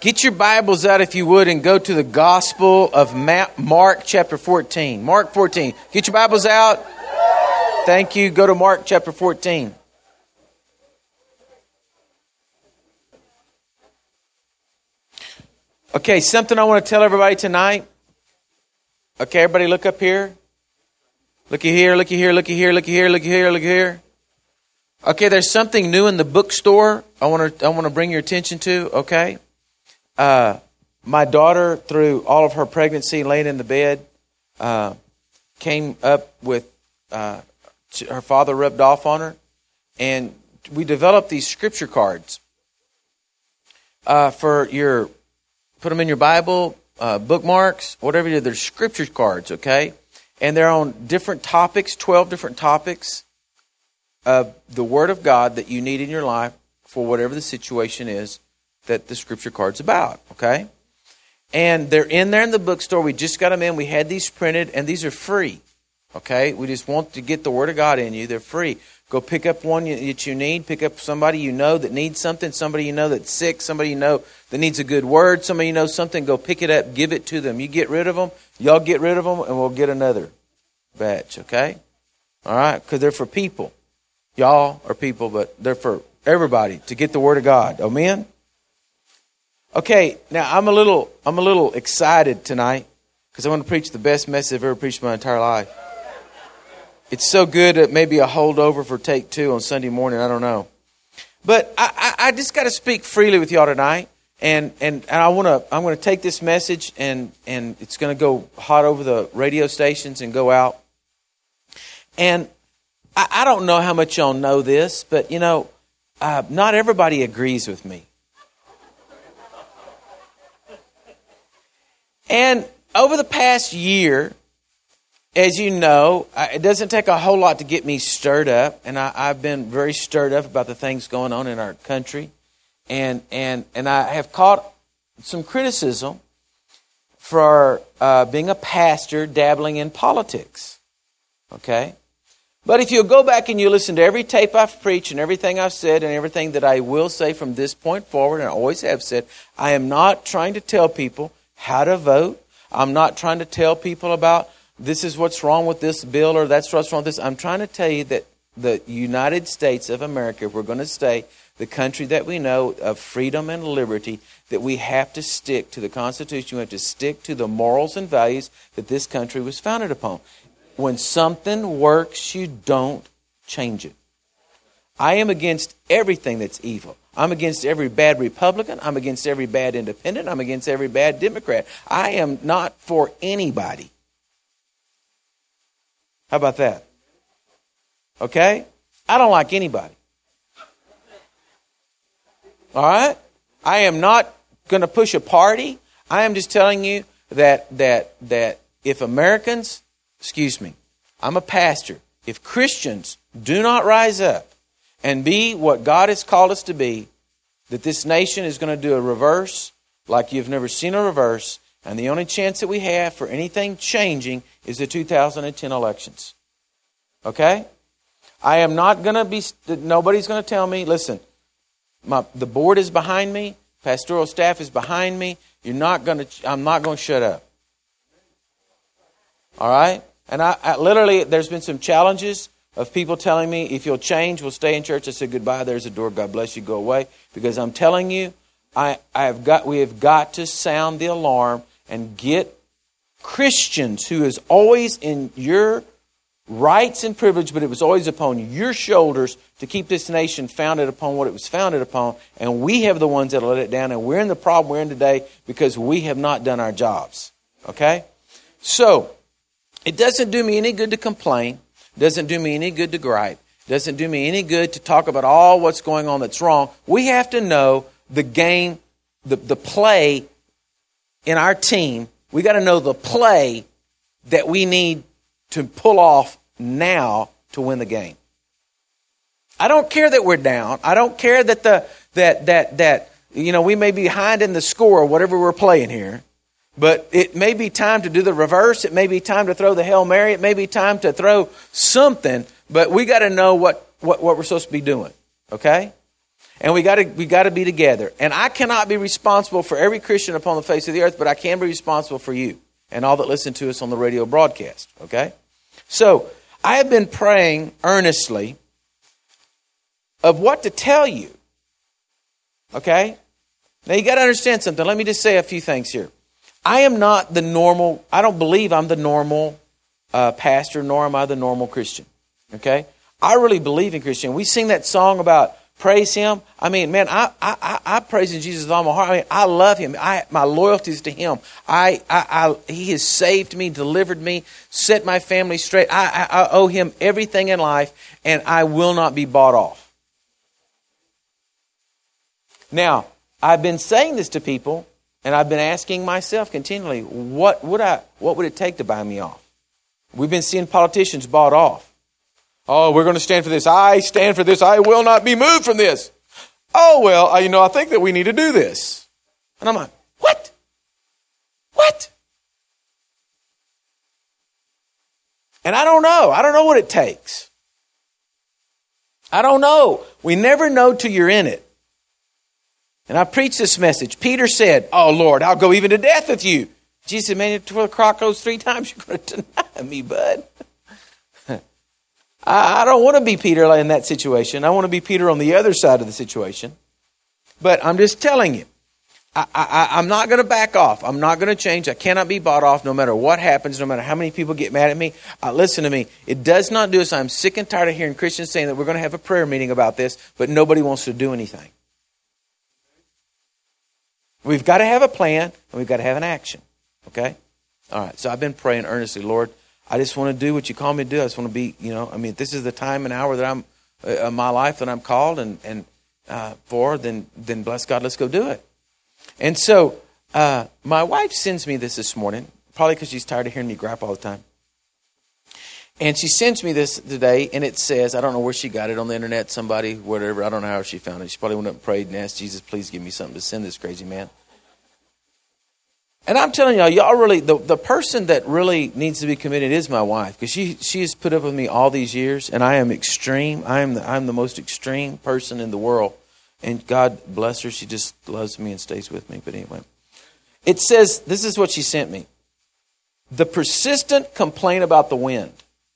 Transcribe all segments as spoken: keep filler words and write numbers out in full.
Get your Bibles out if you would and go to the Gospel of Mark chapter fourteen. Mark fourteen. Get your Bibles out. Thank you. Go to Mark chapter fourteen. Okay, something I want to tell everybody tonight. Okay, everybody look up here. Looky here, looky here, looky here, looky here, looky here, looky here. Okay, there's something new in the bookstore I want to I want to bring your attention to, okay? Uh, my daughter, through all of her pregnancy, laying in the bed, uh, came up with, uh, her father rubbed off on her, and we developed these scripture cards uh, for your, put them in your Bible, uh, bookmarks, whatever you do. They're scripture cards, okay? And they're on different topics, twelve different topics of the Word of God that you need in your life for whatever the situation is that the scripture card's about, okay? And they're in there in the bookstore. We just got them in. We had these printed, and these are free, okay? We just want to get the Word of God in you. They're free. Go pick up one that you need. Pick up somebody you know that needs something, somebody you know that's sick, somebody you know that needs a good word, somebody you know something. Go pick it up, give it to them. You get rid of them, y'all get rid of them, and we'll get another batch, okay? All right? Because they're for people. Y'all are people, but they're for everybody to get the Word of God. Amen? Okay, now I'm a little I'm a little excited tonight because I want to preach the best message I've ever preached in my entire life. It's so good that maybe a holdover for take two on Sunday morning. I don't know, but I, I, I just got to speak freely with y'all tonight, and and, and I want to I'm going to take this message and and it's going to go hot over the radio stations and go out. And I, I don't know how much y'all know this, but you know, uh, not everybody agrees with me. And over the past year, as you know, it doesn't take a whole lot to get me stirred up. And I, I've been very stirred up about the things going on in our country. And and, and I have caught some criticism for uh, being a pastor dabbling in politics. Okay? But if you'll go back and you listen to every tape I've preached and everything I've said and everything that I will say from this point forward, and I always have said, I am not trying to tell people how to vote. I'm not trying to tell people about this is what's wrong with this bill or that's what's wrong with this. I'm trying to tell you that the United States of America, if we're going to stay the country that we know of freedom and liberty, that we have to stick to the Constitution. We have to stick to the morals and values that this country was founded upon. When something works, you don't change it. I am against everything that's evil. I'm against every bad Republican. I'm against every bad independent. I'm against every bad Democrat. I am not for anybody. How about that? Okay? I don't like anybody. All right? I am not going to push a party. I am just telling you that that that if Americans, excuse me, I'm a pastor. If Christians do not rise up and be what God has called us to be, that this nation is going to do a reverse like you've never seen a reverse, and the only chance that we have for anything changing is the two thousand ten elections. Okay? I am not going to be, nobody's going to tell me, listen, my, the board is behind me, pastoral staff is behind me, you're not going to, I'm not going to shut up. All right? And I, I literally, there's been some challenges of people telling me, if you'll change, we'll stay in church. I said, goodbye, there's a door, God bless you, go away. Because I'm telling you, I, I have got, we have got to sound the alarm and get Christians who is always in your rights and privilege, but it was always upon your shoulders to keep this nation founded upon what it was founded upon. And we have the ones that let it down. And we're in the problem we're in today because we have not done our jobs. Okay? So, it doesn't do me any good to complain. Doesn't do me any good to gripe. Doesn't do me any good to talk about all what's going on that's wrong. We have to know the game, the, the play in our team. We got to know the play that we need to pull off now to win the game. I don't care that we're down. I don't care that the that that that you know we may be behind in the score or whatever we're playing here. But it may be time to do the reverse. It may be time to throw the Hail Mary. It may be time to throw something. But we got to know what, what, what we're supposed to be doing. Okay? And we got to we got to be together. And I cannot be responsible for every Christian upon the face of the earth, but I can be responsible for you and all that listen to us on the radio broadcast. Okay? So I have been praying earnestly of what to tell you. Okay? Now you got to understand something. Let me just say a few things here. I am not the normal, I don't believe I'm the normal uh, pastor, nor am I the normal Christian. Okay? I really believe in Christian. We sing that song about praise Him. I mean, man, I I, I praise in Jesus with all my heart. I mean, I love Him. I my loyalty is to Him. I, I, I He has saved me, delivered me, set my family straight. I, I, I owe Him everything in life, and I will not be bought off. Now, I've been saying this to people, and I've been asking myself continually, what would I, what would it take to buy me off? We've been seeing politicians bought off. Oh, we're going to stand for this. I stand for this. I will not be moved from this. Oh, well, I, you know, I think that we need to do this. And I'm like, what? What? And I don't know. I don't know what it takes. I don't know. We never know till you're in it. And I preached this message. Peter said, oh, Lord, I'll go even to death with you. Jesus said, man, before the croc goes three times, you're going to deny me, bud. I don't want to be Peter in that situation. I want to be Peter on the other side of the situation. But I'm just telling you, I, I, I'm not going to back off. I'm not going to change. I cannot be bought off no matter what happens, no matter how many people get mad at me. Uh, listen to me. It does not do us. I'm sick and tired of hearing Christians saying that we're going to have a prayer meeting about this, but nobody wants to do anything. We've got to have a plan, and we've got to have an action. Okay? All right. So I've been praying earnestly, Lord, I just want to do what you call me to do. I just want to be, you know, I mean, if this is the time and hour that I'm, uh, my life that I'm called and, and uh, for, then, then bless God, let's go do it. And so uh, my wife sends me this this morning, probably because she's tired of hearing me gripe all the time. And she sends me this today, and it says, I don't know where she got it on the internet, somebody, whatever. I don't know how she found it. She probably went up and prayed and asked Jesus, please give me something to send this crazy man. And I'm telling y'all, y'all really, the, the person that really needs to be committed is my wife, because she she has put up with me all these years, and I am extreme. I am the, I'm the most extreme person in the world. And God bless her, she just loves me and stays with me. But anyway, it says, this is what she sent me. The persistent complaint about the wind.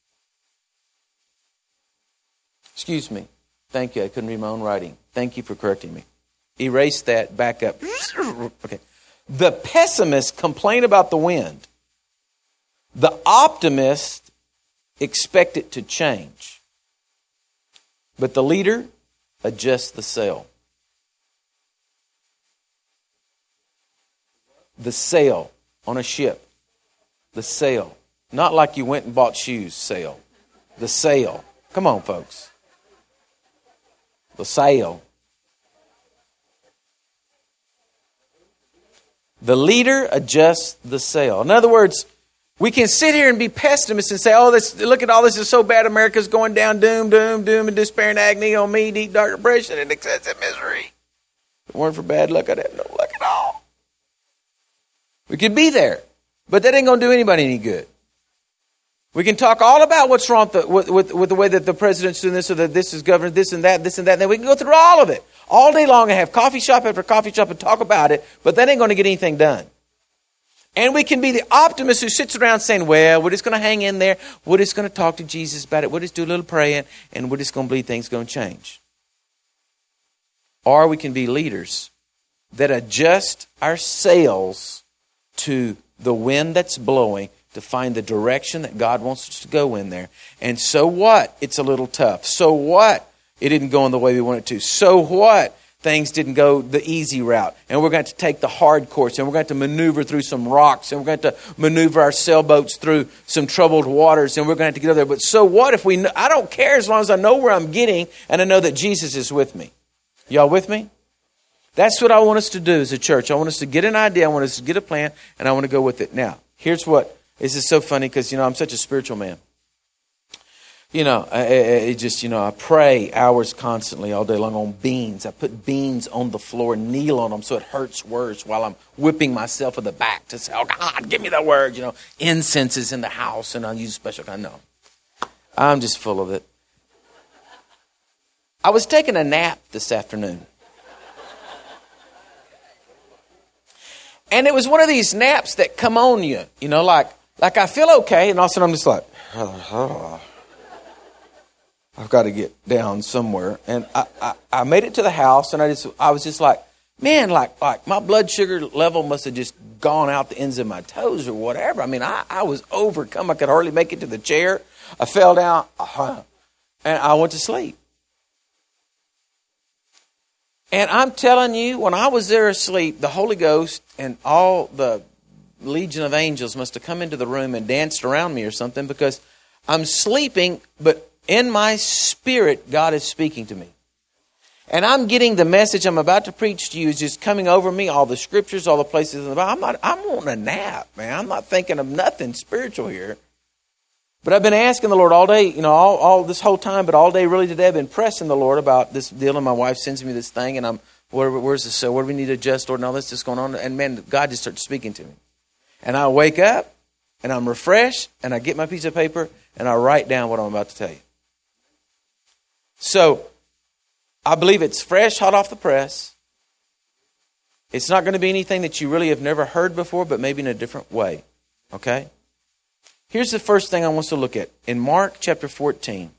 Excuse me. Thank you. I couldn't read my own writing. Thank you for correcting me. Erase that. Back up. Okay. The pessimist complain about the wind. The optimist expect it to change. But the leader adjusts the sail. The sail on a ship. The sail. Not like you went and bought shoes, sail. The sail. Come on, folks. The sail. The leader adjusts the sail. In other words, we can sit here and be pessimists and say, oh, this, look at all this is so bad. America's going down, doom, doom, doom, and despair and agony on me, deep, dark depression and excessive misery. If it weren't for bad luck, I'd have no luck at all. We could be there, but that ain't going to do anybody any good. We can talk all about what's wrong with the, with, with, with the way that the president's doing this or that this is governed, this and that, this and that. And then we can go through all of it all day long and have coffee shop after coffee shop and talk about it, but that ain't going to get anything done. And we can be the optimist who sits around saying, well, we're just going to hang in there. We're just going to talk to Jesus about it. We'll just do a little praying and we're just going to believe things are going to change. Or we can be leaders that adjust our sails to the wind that's blowing to find the direction that God wants us to go in there. And so what? It's a little tough. So what? It didn't go in the way we wanted to. So what? Things didn't go the easy route. And we're going to take the hard course. And we're going to maneuver through some rocks. And we're going to maneuver our sailboats through some troubled waters. And we're going to have to get over there. But so what if we... Know, I don't care as long as I know where I'm getting and I know that Jesus is with me. Y'all with me? That's what I want us to do as a church. I want us to get an idea. I want us to get a plan. And I want to go with it. Now, here's what... This is so funny because, you know, I'm such a spiritual man. You know, I, I, I just, you know, I pray hours constantly all day long on beans. I put beans on the floor, kneel on them so it hurts worse while I'm whipping myself in the back to say, oh, God, give me the word. You know, incense is in the house and I'll use special kind. No, I'm just full of it. I was taking a nap this afternoon. And it was one of these naps that come on you, you know, like, like I feel okay. And all of a sudden I'm just like, oh, I've got to get down somewhere. And I, I, I made it to the house, and I just, I was just like, man, like, like my blood sugar level must have just gone out the ends of my toes or whatever. I mean, I, I was overcome. I could hardly make it to the chair. I fell down, uh, and I went to sleep. And I'm telling you, when I was there asleep, the Holy Ghost and all the legion of angels must have come into the room and danced around me or something, because I'm sleeping, but in my spirit, God is speaking to me. And I'm getting the message I'm about to preach to you is just coming over me, all the scriptures, all the places in the Bible. I'm not, I'm wanting a nap, man. I'm not thinking of nothing spiritual here. But I've been asking the Lord all day, you know, all, all this whole time, but all day really today I've been pressing the Lord about this deal. And my wife sends me this thing, and I'm, where, where's this? So where do we need to adjust, Lord? And all this is going on. And man, God just starts speaking to me. And I wake up, and I'm refreshed, and I get my piece of paper, and I write down what I'm about to tell you. So I believe it's fresh, hot off the press. It's not going to be anything that you really have never heard before, but maybe in a different way. Okay? Here's the first thing I want us to look at. In Mark chapter fourteen,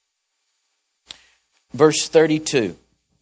verse thirty-two.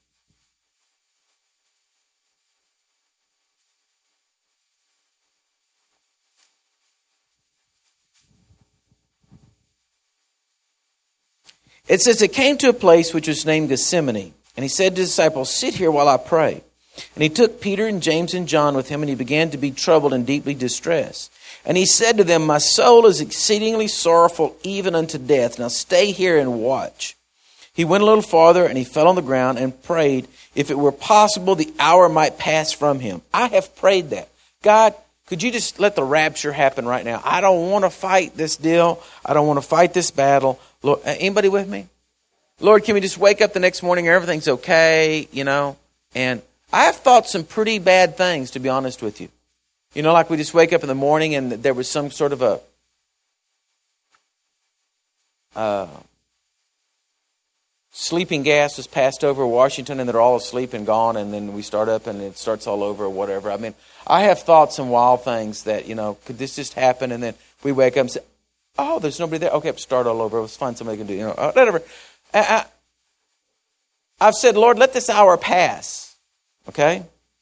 It says, it came to a place which was named Gethsemane, and he said to his disciples, sit here while I pray. And he took Peter and James and John with him, and he began to be troubled and deeply distressed. And he said to them, my soul is exceedingly sorrowful, even unto death. Now stay here and watch. He went a little farther, and he fell on the ground and prayed, if it were possible, the hour might pass from him. I have prayed that. God, could you just let the rapture happen right now? I don't want to fight this deal. I don't want to fight this battle. Lord, anybody with me? Lord, can we just wake up the next morning and everything's okay, you know? And I have thought some pretty bad things, to be honest with you. You know, like we just wake up in the morning and there was some sort of a uh, sleeping gas was passed over Washington, and they're all asleep and gone, and then we start up and it starts all over or whatever. I mean, I have thought some wild things that, you know, could this just happen? And then we wake up and say, oh, there's nobody there. Okay, start all over. Let's find somebody who can do, you know, whatever. I, I, I've said, Lord, let this hour pass. Okay?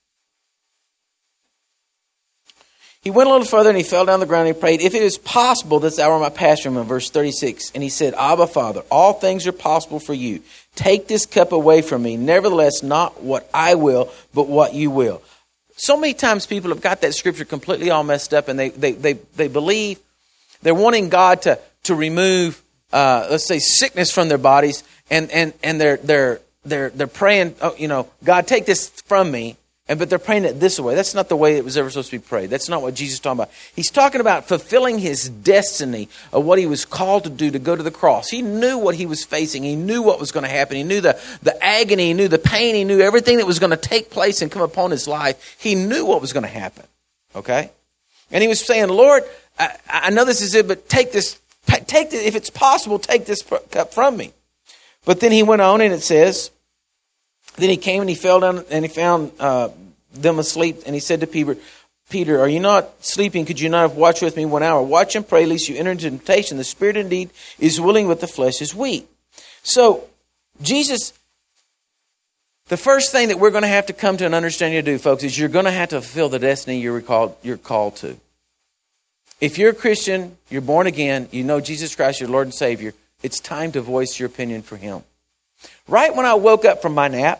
He went a little further, and he fell down on the ground, and he prayed, if it is possible, this hour might pass from him. In verse thirty-six, and he said, Abba, Father, all things are possible for you. Take this cup away from me. Nevertheless, not what I will, but what you will. So many times people have got that scripture completely all messed up, and they they they, they believe they're wanting God to to remove, uh, let's say, sickness from their bodies, and and and they're they're they're they're praying, oh, you know, God, take this from me. And but they're praying it this way. That's not the way it was ever supposed to be prayed. That's not what Jesus is talking about. He's talking about fulfilling his destiny of what he was called to do, to go to the cross. He knew what he was facing. He knew what was going to happen. He knew the, the agony. He knew the pain. He knew everything that was going to take place and come upon his life. He knew what was going to happen. Okay? And he was saying, Lord, I, I know this is it, but take this, take this, if it's possible, take this cup from me. But then he went on, and it says, then he came and he fell down and he found uh, them asleep. And he said to Peter, Peter, are you not sleeping? Could you not have watched with me one hour? Watch and pray, lest you enter into temptation. The spirit indeed is willing, but the flesh is weak. So Jesus, the first thing that we're going to have to come to an understanding to do, folks, is you're going to have to fulfill the destiny you're called, you're called to. If you're a Christian, you're born again, you know Jesus Christ, your Lord and Savior, it's time to voice your opinion for him. Right when I woke up from my nap,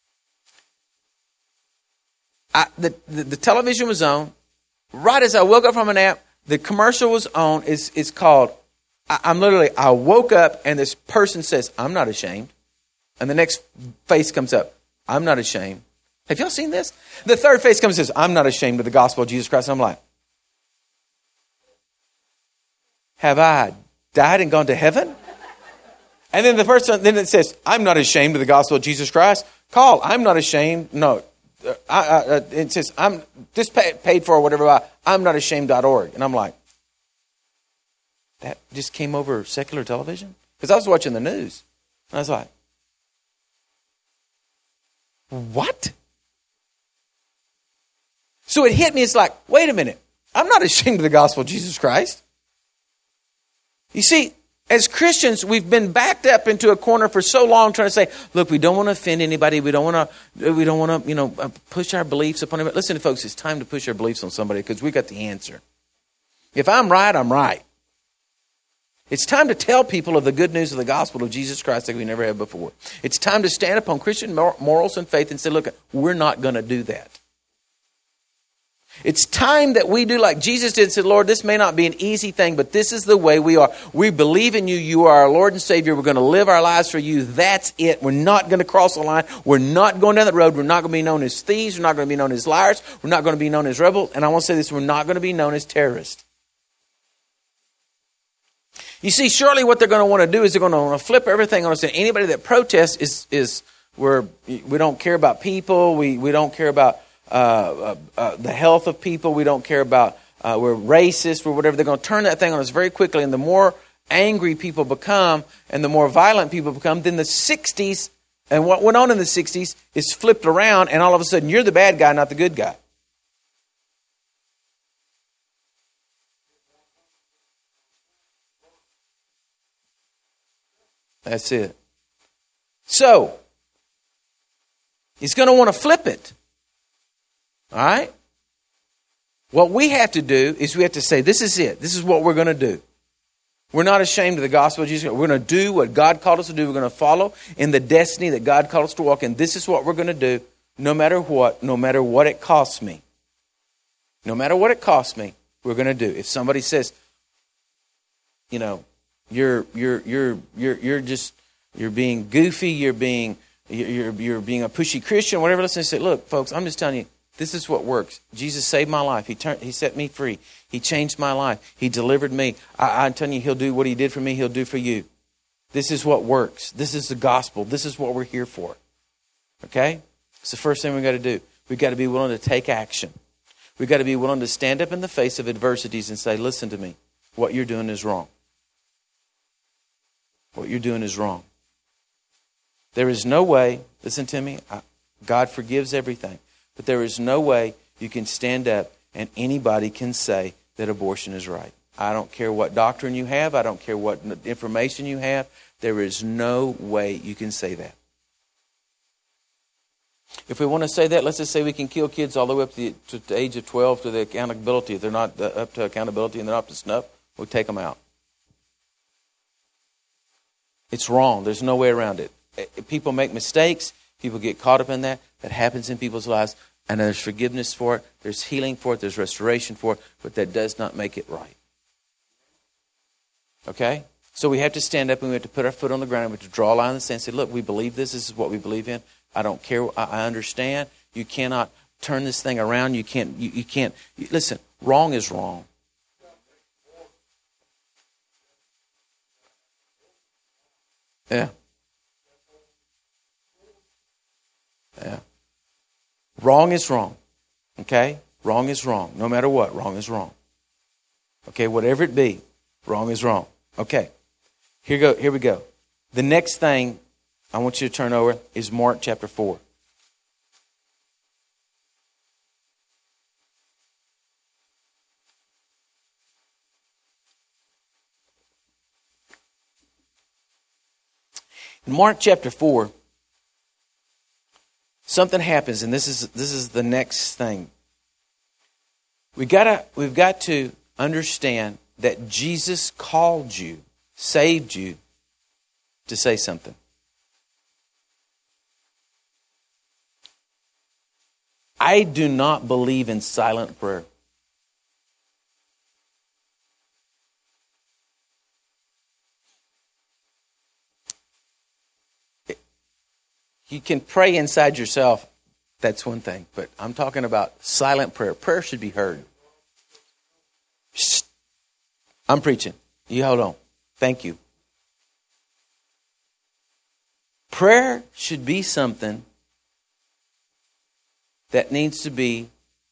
I, the, the, the television was on. Right as I woke up from a nap, the commercial was on. It's, it's called, I, I'm literally, I woke up and this person says, I'm not ashamed. And the next face comes up, I'm not ashamed. Have y'all seen this? The third face comes and says, I'm not ashamed of the gospel of Jesus Christ. And I'm like, have I died and gone to heaven? And then the first one, then it says, I'm not ashamed of the gospel of Jesus Christ. Call, I'm not ashamed. No, I, I, it says, I'm this pay, paid for or whatever by I'm not ashamed dot org. And I'm like, that just came over secular television? Because I was watching the news. And I was like, what? So it hit me. It's like, wait a minute. I'm not ashamed of the gospel of Jesus Christ. You see, as Christians, we've been backed up into a corner for so long trying to say, look, we don't want to offend anybody. We don't want to, we don't want to, you know, push our beliefs upon anybody. Listen, folks, it's time to push our beliefs on somebody because we got the answer. If I'm right, I'm right. It's time to tell people of the good news of the gospel of Jesus Christ like we never have before. It's time to stand upon Christian morals and faith and say, look, we're not going to do that. It's time that we do like Jesus did and said, Lord, this may not be an easy thing, but this is the way we are. We believe in you. You are our Lord and Savior. We're going to live our lives for you. That's it. We're not going to cross the line. We're not going down that road. We're not going to be known as thieves. We're not going to be known as liars. We're not going to be known as rebels. And I want to say this, we're not going to be known as terrorists. You see, surely what they're going to want to do is they're going to want to flip everything on us. And anybody that protests is, is we're, we don't care about people. We, we don't care about uh, uh, uh, the health of people. We don't care about, uh, we're racist or whatever. They're going to turn that thing on us very quickly. And the more angry people become and the more violent people become, then the sixties and what went on in the sixties is flipped around. And all of a sudden you're the bad guy, not the good guy. That's it. So, he's going to want to flip it. All right? What we have to do is we have to say, this is it. This is what we're going to do. We're not ashamed of the gospel of Jesus. We're going to do what God called us to do. We're going to follow in the destiny that God called us to walk in. This is what we're going to do, no matter what, no matter what it costs me. No matter what it costs me, we're going to do. If somebody says, you know, You're you're you're you're you're just you're being goofy. You're being you're you're being a pushy Christian. Whatever. Listen, say, look, folks. I'm just telling you, this is what works. Jesus saved my life. He turned. He set me free. He changed my life. He delivered me. I, I'm telling you, He'll do what He did for me. He'll do for you. This is what works. This is the gospel. This is what we're here for. Okay. It's the first thing we got to do. We got to be willing to take action. We got to be willing to stand up in the face of adversities and say, listen to me. What you're doing is wrong. What you're doing is wrong. There is no way, listen to me, God forgives everything, but there is no way you can stand up and anybody can say that abortion is right. I don't care what doctrine you have. I don't care what information you have. There is no way you can say that. If we want to say that, let's just say we can kill kids all the way up to the, to the age of twelve to the accountability. If they're not up to accountability and they're not up to snuff, we'll take them out. It's wrong. There's no way around it. People make mistakes. People get caught up in that. That happens in people's lives. And there's forgiveness for it. There's healing for it. There's restoration for it. But that does not make it right. Okay? So we have to stand up and we have to put our foot on the ground. And we have to draw a line in the sand and say, look, we believe this. This is what we believe in. I don't care. I understand. You cannot turn this thing around. You can't. You, you can't. Listen, wrong is wrong. Yeah. Yeah. Wrong is wrong. Okay? Wrong is wrong. No matter what, wrong is wrong. Okay, whatever it be, wrong is wrong. Okay. Here go here we go. The next thing I want you to turn over is Mark chapter four. In Mark chapter four, something happens, and this is this is the next thing. We gotta we've got to understand that Jesus called you, saved you to say something. I do not believe in silent prayer. You can pray inside yourself. That's one thing. But I'm talking about silent prayer. Prayer should be heard. Shh. I'm preaching. You hold on. Thank you. Prayer should be something that needs to be,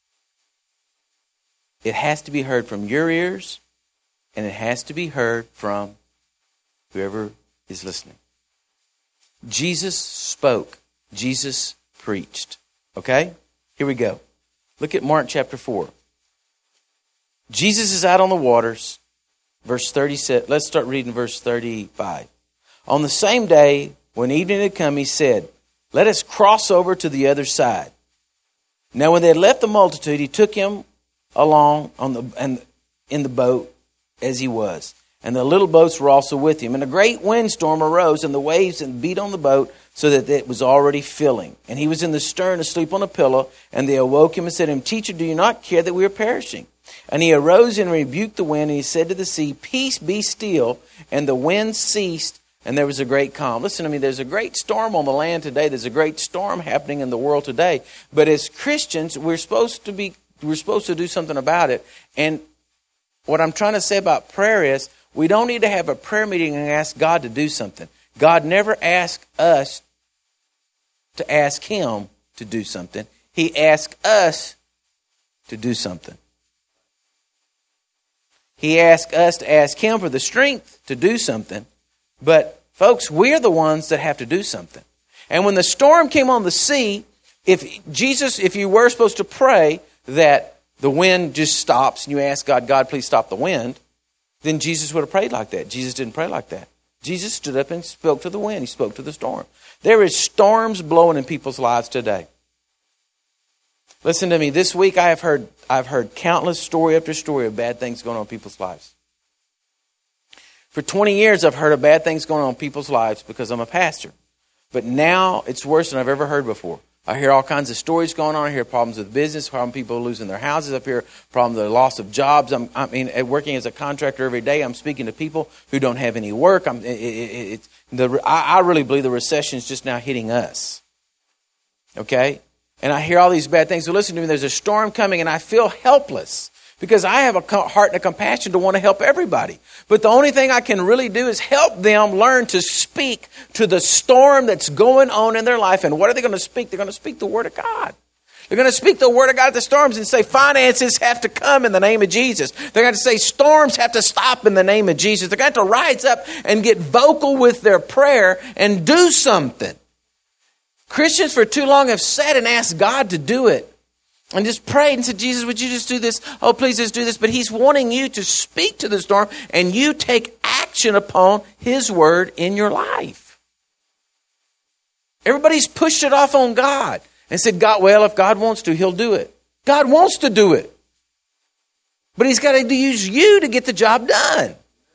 it has to be heard from your ears, and it has to be heard from whoever is listening. Jesus spoke. Jesus preached. Okay? Here we go. Look at Mark chapter four. Jesus is out on the waters. Verse thirty-seven. Let's start reading verse thirty-five. On the same day, when evening had come, he said, let us cross over to the other side. Now when they had left the multitude, he took him along on the and in the boat as he was. And the little boats were also with him. And a great windstorm arose, and the waves beat on the boat, so that it was already filling. And he was in the stern asleep on a pillow. And they awoke him and said to him, Teacher, do you not care that we are perishing? And he arose and rebuked the wind, and he said to the sea, Peace, be still. And the wind ceased, and there was a great calm. Listen to me, there's a great storm on the land today. There's a great storm happening in the world today. But as Christians, we're supposed to be, we're supposed to do something about it. And what I'm trying to say about prayer is, we don't need to have a prayer meeting and ask God to do something. God never asked us to ask him to do something. He asked us to do something. He asked us to ask him for the strength to do something. But folks, we're the ones that have to do something. And when the storm came on the sea, if Jesus, if you were supposed to pray that the wind just stops and you ask God, God, please stop the wind, then Jesus would have prayed like that. Jesus didn't pray like that. Jesus stood up and spoke to the wind. He spoke to the storm. There is storms blowing in people's lives today. Listen to me. This week I have heard I've heard countless story after story of bad things going on in people's lives. For twenty years I've heard of bad things going on in people's lives because I'm a pastor. But now it's worse than I've ever heard before. I hear all kinds of stories going on. I hear problems with business, problems people losing their houses up here, problems with the loss of jobs. I'm, I mean, working as a contractor every day, I'm speaking to people who don't have any work. I'm, it, it, it, the, I, I really believe the recession is just now hitting us. Okay? And I hear all these bad things. So listen to me, there's a storm coming and I feel helpless because I have a heart and a compassion to want to help everybody. But the only thing I can really do is help them learn to speak to the storm that's going on in their life. And what are they going to speak? They're going to speak the Word of God. They're going to speak the Word of God at the storms and say finances have to come in the name of Jesus. They're going to say storms have to stop in the name of Jesus. They're going to have to rise up and get vocal with their prayer and do something. Christians for too long have sat and asked God to do it. And just prayed and said, Jesus, would you just do this? Oh, please just do this. But he's wanting you to speak to the storm and you take action upon his word in your life. Everybody's pushed it off on God and said, God, well, if God wants to, he'll do it. God wants to do it. But he's got to use you to get the job done.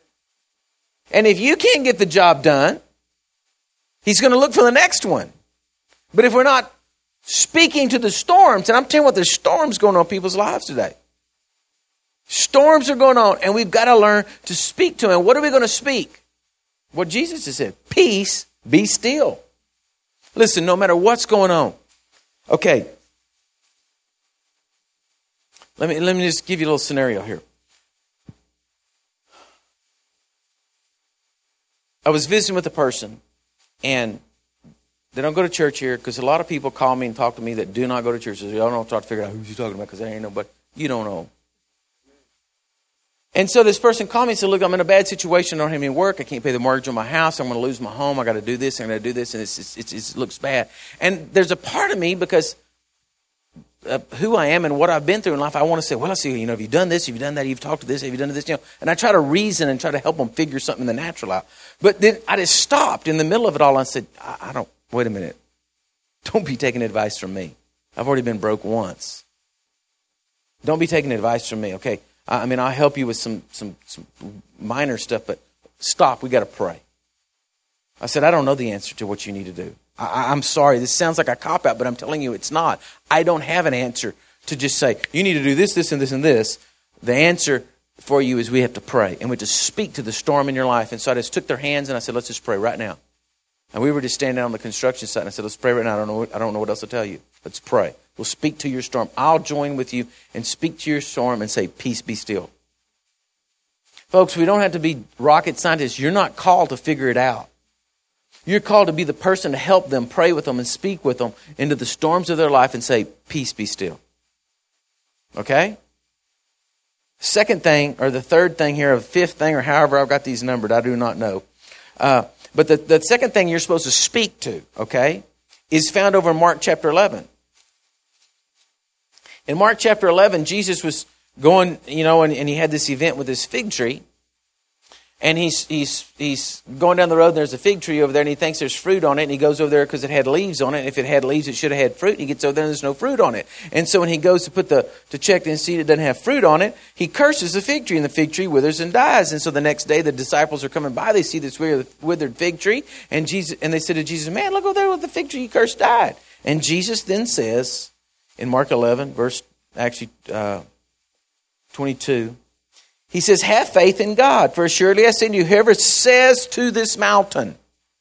And if you can't get the job done, he's going to look for the next one. But if we're not speaking to the storms, and I'm telling you what, there's storms going on in people's lives today. Storms are going on, and we've got to learn to speak to them. What are we going to speak? What Jesus has said, peace, be still. Listen, no matter what's going on. Okay. Let me, let me just give you a little scenario here. I was visiting with a person, and they don't go to church here because a lot of people call me and talk to me that do not go to church. I don't know, try to figure out who's you talking about because I ain't know, but you don't know. And so this person called me and said, look, I'm in a bad situation. I don't have any work. I can't pay the mortgage on my house. I'm going to lose my home. I got to do this. I'm going to do this. And it's, it's, it's, it's, it looks bad. And there's a part of me because of who I am and what I've been through in life, I want to say, well, let's see, you know, have you done this? Have you done that? Have you talked to this? Have you done this? You know, and I try to reason and try to help them figure something in the natural out. But then I just stopped in the middle of it all. And I said, I, I don't, wait a minute. Don't be taking advice from me. I've already been broke once. Don't be taking advice from me, okay? I mean, I'll help you with some, some, some minor stuff, but stop. We got to pray. I said, I don't know the answer to what you need to do. I, I'm sorry. This sounds like a cop-out, but I'm telling you it's not. I don't have an answer to just say, you need to do this, this, and this, and this. The answer for you is we have to pray. And we have to speak to the storm in your life. And so I just took their hands and I said, let's just pray right now. And we were just standing on the construction site and I said, let's pray right now. I don't know, I don't know what else to tell you. Let's pray. We'll speak to your storm. I'll join with you and speak to your storm and say, peace, be still. Folks, we don't have to be rocket scientists. You're not called to figure it out. You're called to be the person to help them, pray with them, and speak with them into the storms of their life and say, peace, be still. Okay? Second thing, or the third thing here, or the fifth thing, or however I've got these numbered, I do not know. Uh, but the, the second thing you're supposed to speak to, okay, is found over in Mark chapter eleven. In Mark chapter eleven, Jesus was going, you know, and, and he had this event with this fig tree. And he's he's he's going down the road, and there's a fig tree over there, and he thinks there's fruit on it, and he goes over there because it had leaves on it. And if it had leaves, it should have had fruit. And he gets over there, and there's no fruit on it. And so when he goes to put the to check and see it doesn't have fruit on it, he curses the fig tree, and the fig tree withers and dies. And so the next day, the disciples are coming by. They see this withered fig tree, and Jesus and they said to Jesus, "Man, look over there with the fig tree you cursed died." And Jesus then says in Mark eleven, verse actually uh, twenty-two. He says, have faith in God, for assuredly I say to you, whoever says to this mountain.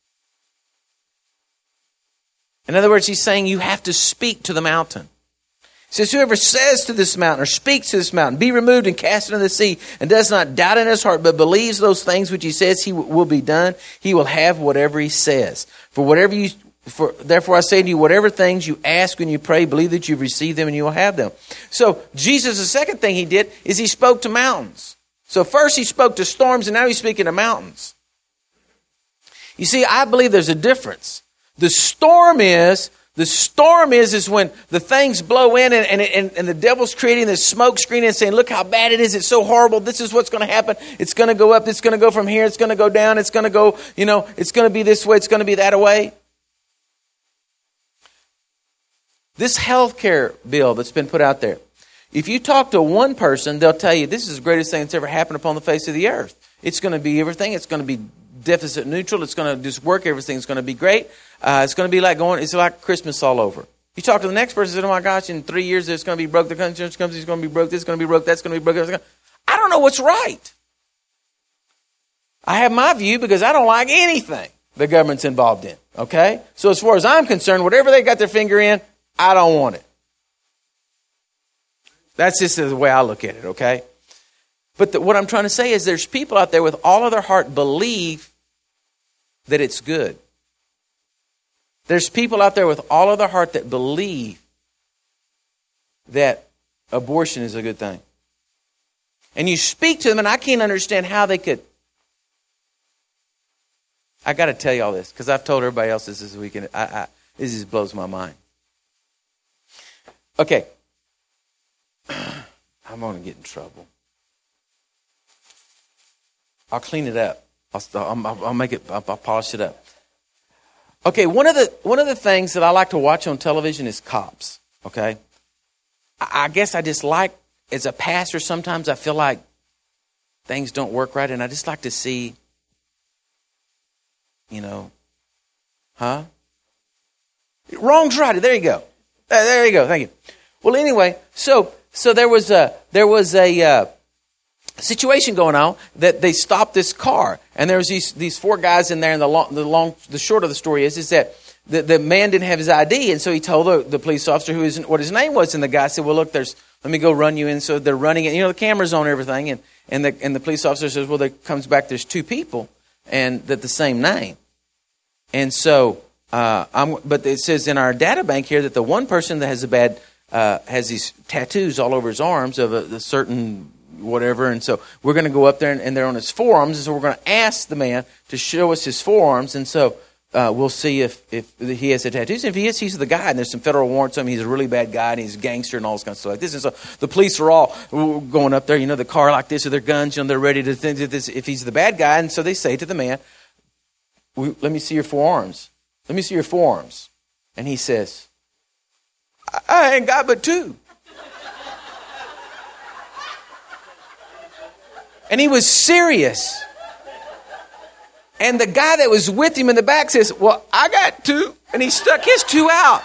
In other words, he's saying you have to speak to the mountain. He says, whoever says to this mountain or speaks to this mountain, be removed and cast into the sea, and does not doubt in his heart, but believes those things which he says he w- will be done, he will have whatever he says. For whatever you, for therefore I say to you, whatever things you ask when you pray, believe that you've received them and you will have them. So Jesus, the second thing he did is he spoke to mountains. So first he spoke to storms, and now he's speaking to mountains. You see, I believe there's a difference. The storm is, the storm is, is when the things blow in and, and, and the devil's creating this smoke screen and saying, look how bad it is. It's so horrible. This is what's going to happen. It's going to go up. It's going to go from here. It's going to go down. It's going to go, you know, it's going to be this way. It's going to be that way. This health care bill that's been put out there, if you talk to one person, they'll tell you this is the greatest thing that's ever happened upon the face of the earth. It's going to be everything. It's going to be deficit neutral. It's going to just work. Everything's going to be great. Uh, it's going to be like going, it's like Christmas all over. You talk to the next person, say, oh my gosh, in three years it's going to be broke. The insurance company's going to be broke. This is going to be broke. That's going to be broke. I don't know what's right. I have my view because I don't like anything the government's involved in. Okay? So as far as I'm concerned, whatever they got their finger in, I don't want it. That's just the way I look at it, okay? But the, what I'm trying to say is there's people out there with all of their heart believe that it's good. There's people out there with all of their heart that believe that abortion is a good thing. And you speak to them, and I can't understand how they could. I got to tell you all this, because I've told everybody else this this weekend. I, I, this just blows my mind. Okay. I'm going to get in trouble. I'll clean it up. I'll, I'll, I'll make it. I'll, I'll polish it up. Okay, one of the one of the things that I like to watch on television is cops. Okay, I, I guess I just like, as a pastor, sometimes I feel like things don't work right, and I just like to see, you know, huh? Wrong's right. There you go. Uh, there you go. Thank you. Well, anyway, so. So there was a there was a uh, situation going on that they stopped this car, and there was these these four guys in there. And the long the long the short of the story is is that the, the man didn't have his I D, and so he told the, the police officer who his, what his name was, and the guy said, "Well, look, there's let me go run you in." So they're running it. You know, the camera's on everything, and and the and the police officer says, "Well, there comes back. There's two people, and that the same name." And so, uh, I'm but it says in our data bank here that the one person that has a bad Uh, has these tattoos all over his arms of a, a certain whatever. And so we're going to go up there and, and they're on his forearms. And so we're going to ask the man to show us his forearms. And so uh, we'll see if, if he has the tattoos. And if he is, he's the guy. And there's some federal warrants on him. He's a really bad guy and he's a gangster and all this kind of stuff like this. And so the police are all going up there, you know, the car like this with their guns. You know, they're ready to think that this, if he's the bad guy. And so they say to the man, let me see your forearms. Let me see your forearms. And he says, I ain't got but two. And he was serious. And the guy that was with him in the back says, well, I got two. And he stuck his two out.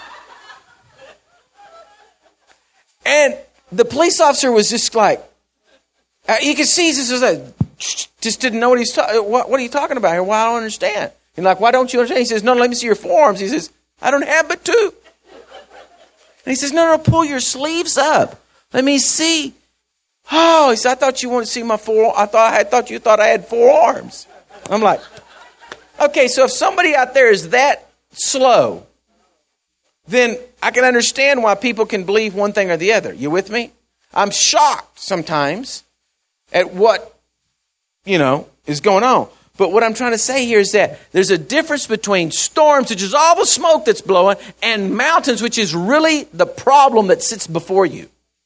And the police officer was just like, uh, you can see, he just, like, just didn't know what he's talking. What, what are you talking about here? Well, I don't understand. And like, why don't you understand? He says, no, let me see your forearms. He says, I don't have but two. And he says, no, no, pull your sleeves up. Let me see. Oh, he said, I thought you wanted to see my four. I thought I thought you thought I had four arms. I'm like, okay, so if somebody out there is that slow, then I can understand why people can believe one thing or the other. You with me? I'm shocked sometimes at what, you know, is going on. But what I'm trying to say here is that there's a difference between storms, which is all the smoke that's blowing, and mountains, which is really the problem that sits before you.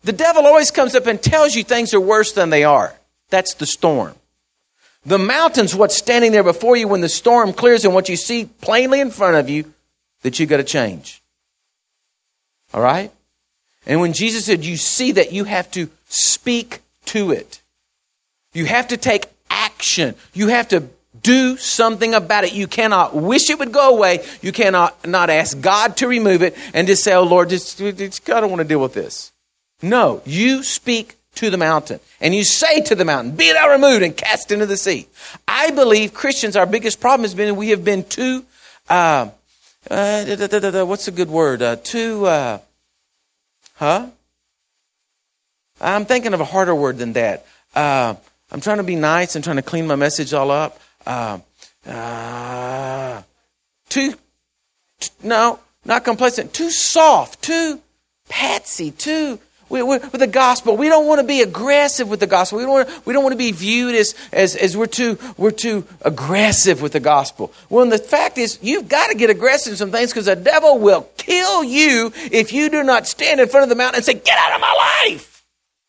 The devil always comes up and tells you things are worse than they are. That's the storm. The mountain's what's standing there before you when the storm clears and what you see plainly in front of you that you got to change. All right? And when Jesus said you see that, you have to speak to it. You have to take action. You have to do something about it. You cannot wish it would go away. You cannot not ask God to remove it and just say, oh Lord, just, just, I don't want to deal with this. No, you speak to the mountain and you say to the mountain, be thou removed and cast into the sea. I believe Christians, our biggest problem has been we have been too, uh, uh, da, da, da, da, what's a good word? Uh, too, uh, huh? I'm thinking of a harder word than that. Uh, I'm trying to be nice and trying to clean my message all up. Uh, uh, too, t- no, not complacent. Too soft, too patsy, too we, we, with the gospel. We don't want to be aggressive with the gospel. We don't want to, we don't want to be viewed as, as as we're too we're too aggressive with the gospel. Well, and the fact is, you've got to get aggressive in some things because the devil will kill you if you do not stand in front of the mountain and say, "Get out of my life."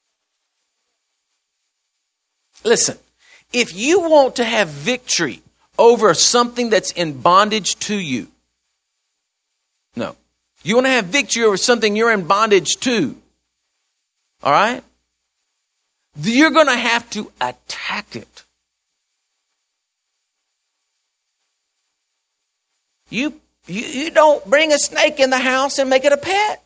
Listen. If you want to have victory over something that's in bondage to you, no. You want to have victory over something you're in bondage to, all right? You're going to have to attack it. You, you, you don't bring a snake in the house and make it a pet.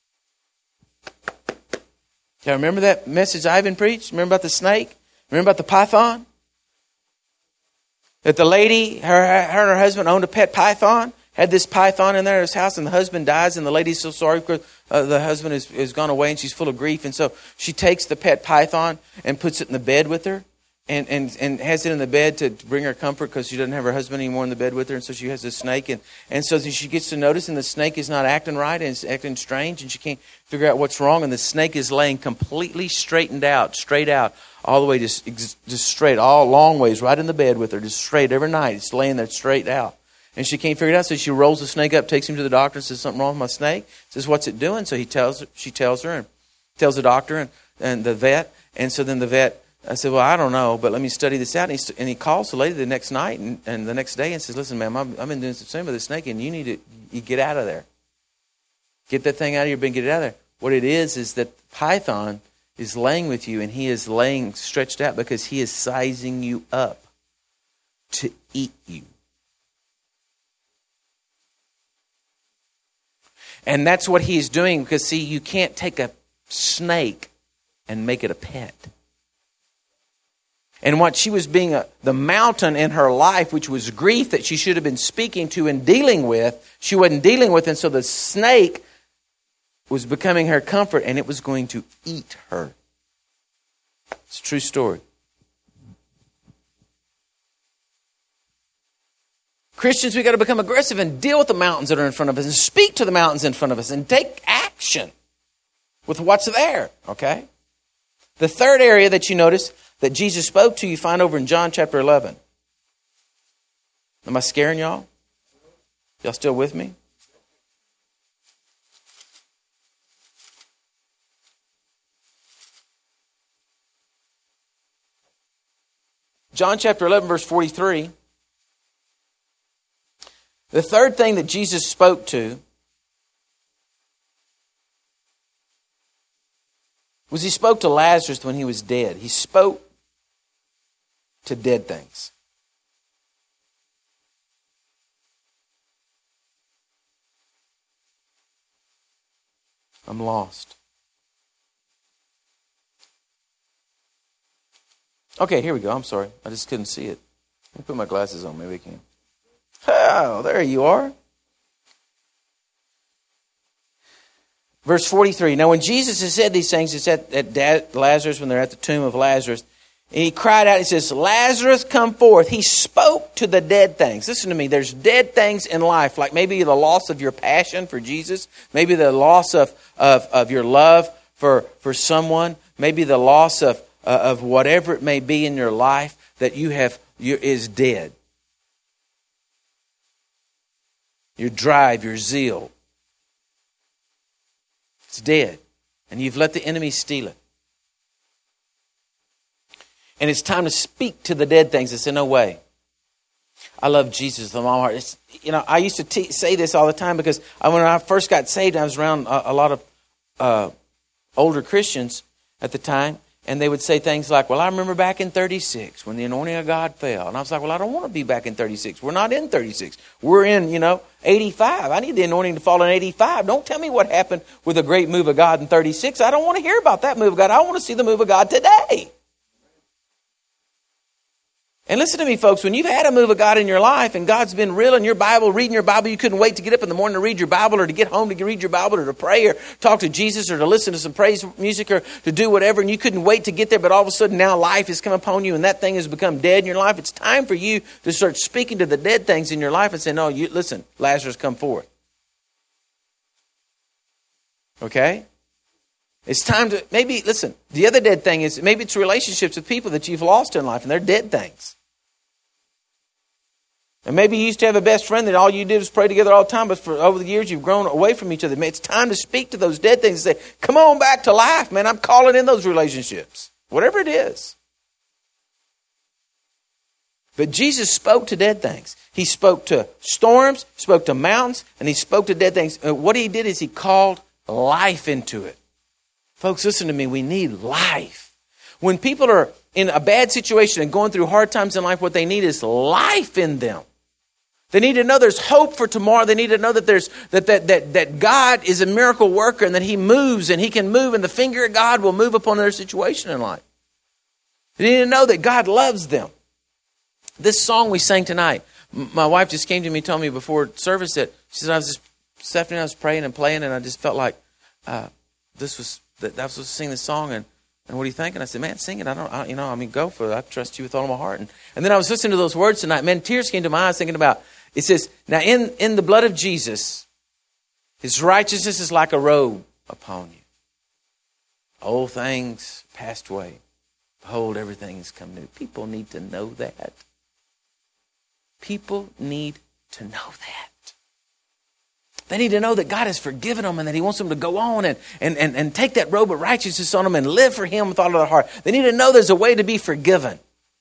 Yeah, remember that message Ivan preached? Remember about the snake? Remember about the python? That the lady, her, her and her husband owned a pet python, had this python in there at his house, and the husband dies, and the lady's so sorry because uh, the husband has, has gone away, and she's full of grief. And so she takes the pet python and puts it in the bed with her, and, and, and has it in the bed to bring her comfort because she doesn't have her husband anymore in the bed with her, and so she has this snake. And, and so she gets to notice, and the snake is not acting right, and it's acting strange, and she can't figure out what's wrong, and the snake is laying completely straightened out, straight out, all the way just, just straight, all long ways, right in the bed with her, just straight every night. It's laying there straight out. And she can't figure it out, so she rolls the snake up, takes him to the doctor, and says, something wrong with my snake. Says, what's it doing? So he tells her, she tells her, and tells the doctor and, and the vet. And so then the vet, I said, well, I don't know, but let me study this out. And he, and he calls the lady the next night and, and the next day and says, listen, ma'am, I've, I've been doing something with the snake, and you need to you get out of there. Get that thing out of your bin, get it out of there. What it is is that python is laying with you, and he is laying stretched out because he is sizing you up to eat you. And that's what he's doing because, see, you can't take a snake and make it a pet. And what she was being, a, the mountain in her life, which was grief that she should have been speaking to and dealing with, she wasn't dealing with, and so the snake was becoming her comfort, and it was going to eat her. It's a true story. Christians, we've got to become aggressive and deal with the mountains that are in front of us and speak to the mountains in front of us and take action with what's there, okay? The third area that you notice that Jesus spoke to, you find over in John chapter eleven. Am I scaring y'all? Y'all still with me? John chapter eleven, verse forty-three. The third thing that Jesus spoke to was he spoke to Lazarus when he was dead. He spoke to dead things. I'm lost. Okay, here we go. I'm sorry. I just couldn't see it. Let me put my glasses on. Maybe I can. Oh, there you are. Verse forty-three. Now when Jesus has said these things, it's at, at Lazarus, when they're at the tomb of Lazarus, and he cried out, he says, Lazarus, come forth. He spoke to the dead things. Listen to me. There's dead things in life, like maybe the loss of your passion for Jesus, maybe the loss of, of, of your love for, for someone, maybe the loss of, uh, of whatever it may be in your life that you have you, is dead. Your drive, your zeal. It's dead. And you've let the enemy steal it. And it's time to speak to the dead things and say, no way. I love Jesus with all my heart. It's, you know, I used to te- say this all the time because I, when I first got saved, I was around a, a lot of uh, older Christians at the time. And they would say things like, well, I remember back in thirty-six when the anointing of God fell. And I was like, well, I don't want to be back in thirty-six. We're not in thirty-six. We're in, you know, eighty-five. I need the anointing to fall in eighty-five. Don't tell me what happened with a great move of God in thirty-six. I don't want to hear about that move of God. I want to see the move of God today. And listen to me, folks, when you've had a move of God in your life and God's been real in your Bible, reading your Bible, you couldn't wait to get up in the morning to read your Bible or to get home to read your Bible or to pray or talk to Jesus or to listen to some praise music or to do whatever, and you couldn't wait to get there, but all of a sudden now life has come upon you and that thing has become dead in your life. It's time for you to start speaking to the dead things in your life and say, no, you listen, Lazarus, come forth. Okay? It's time to, maybe, listen, the other dead thing is, maybe it's relationships with people that you've lost in life, and they're dead things. And maybe you used to have a best friend that all you did was pray together all the time, but for over the years you've grown away from each other. It's time to speak to those dead things and say, come on back to life, man. I'm calling in those relationships. Whatever it is. But Jesus spoke to dead things. He spoke to storms, spoke to mountains, and he spoke to dead things. And what he did is he called life into it. Folks, listen to me. We need life. When people are in a bad situation and going through hard times in life, what they need is life in them. They need to know there's hope for tomorrow. They need to know that there's that that that that God is a miracle worker and that he moves and he can move and the finger of God will move upon their situation in life. They need to know that God loves them. This song we sang tonight, my wife just came to me and told me before service that she said, I was just, Stephanie, I was praying and playing and I just felt like uh, this was, that, that was supposed to sing this song and, and what are you thinking? I said, man, sing it. I don't, I, you know, I mean, go for it. I trust you with all my heart. And, and then I was listening to those words tonight. Man, tears came to my eyes thinking about, it says, now in, in the blood of Jesus, his righteousness is like a robe upon you. Old things passed away. Behold, everything has come new. People need to know that. People need to know that. They need to know that God has forgiven them and that he wants them to go on and, and, and, and take that robe of righteousness on them and live for him with all of their heart. They need to know there's a way to be forgiven.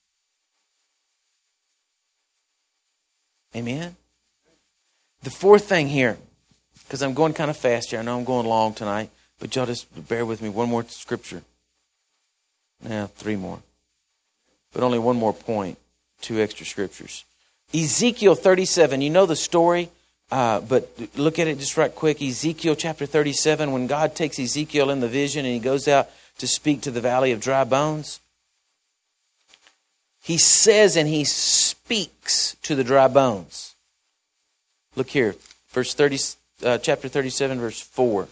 Amen? The fourth thing here, because I'm going kind of fast here. I know I'm going long tonight, but y'all just bear with me. One more scripture. Now, three more. But only one more point. Two extra scriptures. Ezekiel thirty-seven. You know the story, uh, but look at it just right quick. Ezekiel chapter thirty-seven, when God takes Ezekiel in the vision and he goes out to speak to the valley of dry bones. He says and he speaks to the dry bones. Look here, verse thirty, uh, chapter thirty-seven, verse four.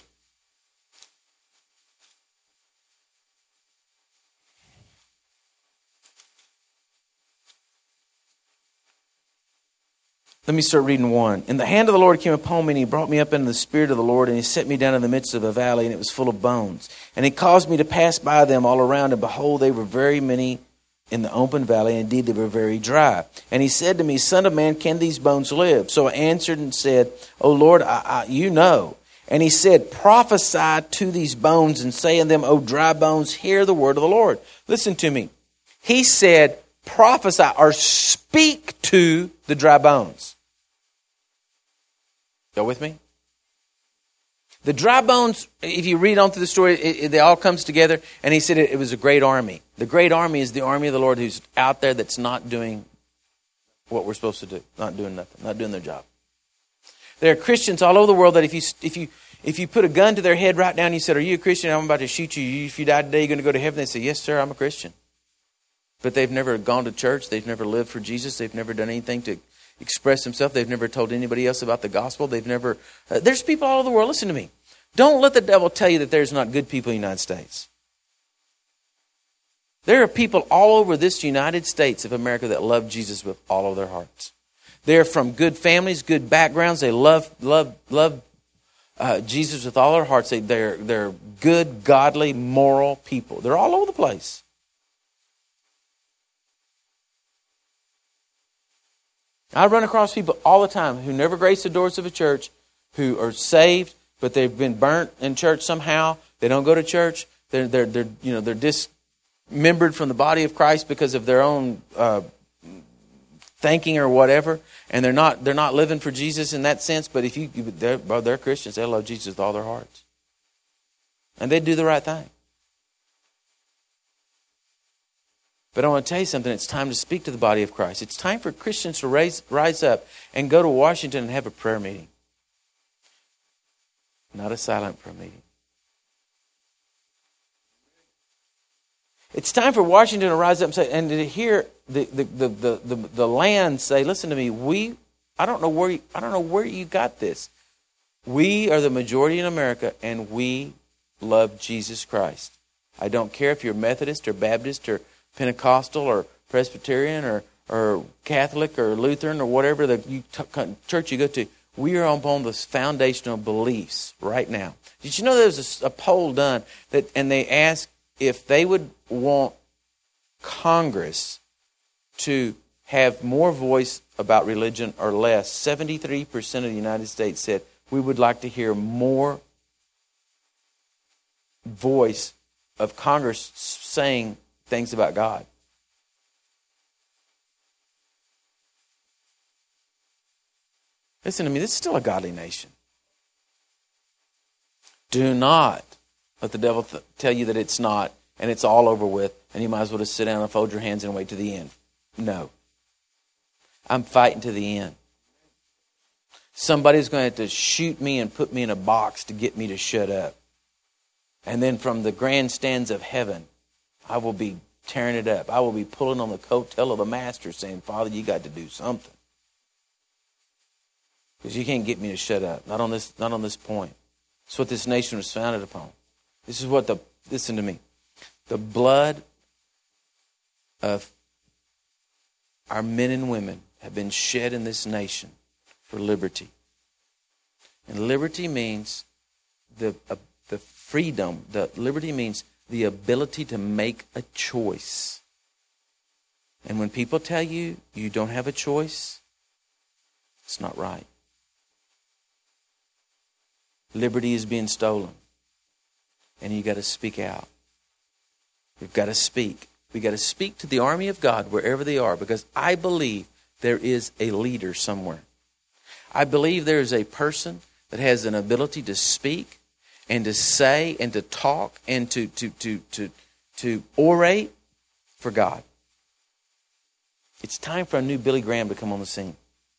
Let me start reading one. And the hand of the Lord came upon me, and he brought me up into the spirit of the Lord, and he set me down in the midst of a valley, and it was full of bones. And he caused me to pass by them all around, and behold, they were very many in the open valley, and indeed they were very dry. And he said to me, Son of man, can these bones live? So I answered and said, O Lord, I, I, you know. And he said, prophesy to these bones, and say unto them, O dry bones, hear the word of the Lord. Listen to me. He said, prophesy or speak to the dry bones. Go with me? The dry bones, if you read on through the story, it, it, it all comes together. And he said it, it was a great army. The great army is the army of the Lord who's out there that's not doing what we're supposed to do. Not doing nothing. Not doing their job. There are Christians all over the world that if you if you if you put a gun to their head right now and you said, are you a Christian? I'm about to shoot you. If you die today, you're going to go to heaven. They say, yes, sir, I'm a Christian. But they've never gone to church. They've never lived for Jesus. They've never done anything to express themselves. They've never told anybody else about the gospel. They've never... Uh, there's people all over the world. Listen to me. Don't let the devil tell you that there's not good people in the United States. There are people all over this United States of America that love Jesus with all of their hearts. They're from good families, good backgrounds. They love love, love uh, Jesus with all their hearts. They, they're, they're good, godly, moral people. They're all over the place. I run across people all the time who never grace the doors of a church, who are saved, but they've been burnt in church somehow, They don't go to church. They're, they're, they're you know, they're dismembered from the body of Christ because of their own uh, thinking or whatever. And they're not, they're not living for Jesus in that sense. But if you, they're, well, they're Christians. They love Jesus with all their hearts. And they do the right thing. But I want to tell you something. It's time to speak to the body of Christ. It's time for Christians to raise, rise up and go to Washington and have a prayer meeting. Not a silent prayer meeting. It's time for Washington to rise up and say, and to hear the the the the, the, the land say, listen to me, we I don't know where you, I don't know where you got this. We are the majority in America, and we love Jesus Christ. I don't care if you're Methodist or Baptist or Pentecostal or Presbyterian or, or Catholic or Lutheran or whatever the you t- church you go to. We are upon the foundational beliefs right now. Did you know there was a, a poll done that, and they asked if they would want Congress to have more voice about religion or less? seventy-three percent of the United States said we would like to hear more voice of Congress saying things about God. Listen to me, this is still a godly nation. Do not let the devil th- tell you that it's not, and it's all over with, and you might as well just sit down and fold your hands and wait to the end. No. I'm fighting to the end. Somebody's going to have to shoot me and put me in a box to get me to shut up. And then from the grandstands of heaven, I will be tearing it up. I will be pulling on the coattail of the master saying, Father, you got to do something. Because you can't get me to shut up. Not on this, not on this point. It's what this nation was founded upon. This is what the, listen to me. The blood of our men and women have been shed in this nation for liberty. And liberty means the, uh, the freedom. The liberty means the ability to make a choice. And when people tell you you don't have a choice, it's not right. Liberty is being stolen. And you got to speak out. We've got to speak. We've got to speak to the army of God wherever they are, because I believe there is a leader somewhere. I believe there is a person that has an ability to speak and to say and to talk and to, to, to, to, to orate for God. It's time for a new Billy Graham to come on the scene.